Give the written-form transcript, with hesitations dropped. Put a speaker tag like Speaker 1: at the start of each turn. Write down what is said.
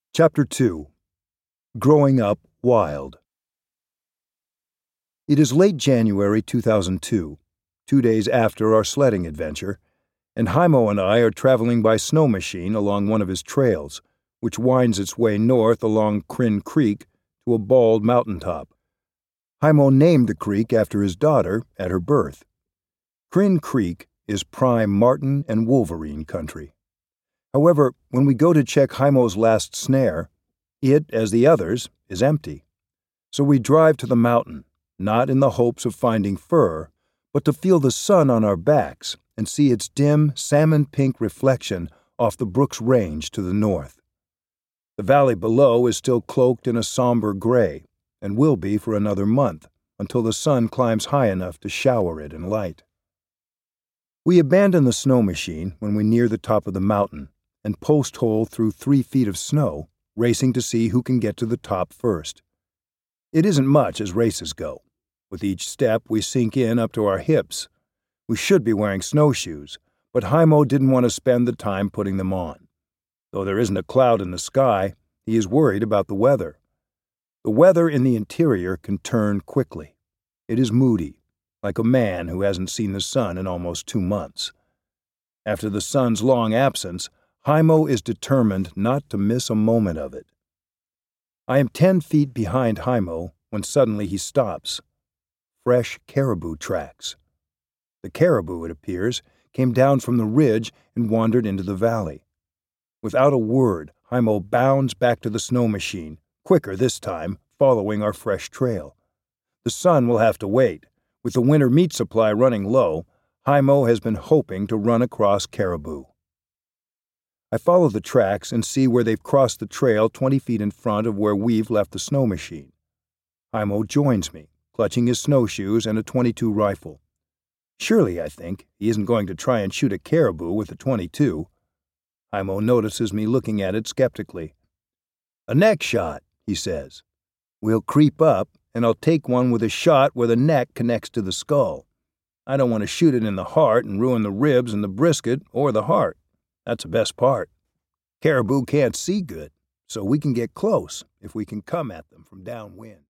Speaker 1: Chapter 2 Growing Up Wild. It is late January 2002, 2 days after our sledding adventure, and Haimo and I are traveling by snow machine along one of his trails, which winds its way north along Cryn Creek to a bald mountaintop. Haimo named the creek after his daughter at her birth. Cryn Creek is prime marten and wolverine country. However, when we go to check Haimo's last snare, it, as the others, is empty. So we drive to the mountain, not in the hopes of finding fur, but to feel the sun on our backs and see its dim, salmon-pink reflection off the Brooks Range to the north. The valley below is still cloaked in a somber gray, and will be for another month, until the sun climbs high enough to shower it in light. We abandon the snow machine when we near the top of the mountain, and post-hole through 3 feet of snow, racing to see who can get to the top first. It isn't much as races go. With each step, we sink in up to our hips. We should be wearing snowshoes, but Haimo didn't want to spend the time putting them on. Though there isn't a cloud in the sky, he is worried about the weather. The weather in the interior can turn quickly. It is moody, like a man who hasn't seen the sun in almost 2 months. After the sun's long absence, Haimo is determined not to miss a moment of it. I am 10 feet behind Haimo when suddenly he stops. Fresh caribou tracks. The caribou, it appears, came down from the ridge and wandered into the valley. Without a word, Haimo bounds back to the snow machine, quicker this time, following our fresh trail. The sun will have to wait. With the winter meat supply running low, Haimo has been hoping to run across caribou. I follow the tracks and see where they've crossed the trail 20 feet in front of where we've left the snow machine. Haimo joins me, clutching his snowshoes and a .22 rifle. Surely, I think, he isn't going to try and shoot a caribou with a .22. Haimo notices me looking at it skeptically. "A neck shot," he says. "We'll creep up, and I'll take one with a shot where the neck connects to the skull. I don't want to shoot it in the heart and ruin the ribs and the brisket or the heart. That's the best part. Caribou can't see good, so we can get close if we can come at them from downwind."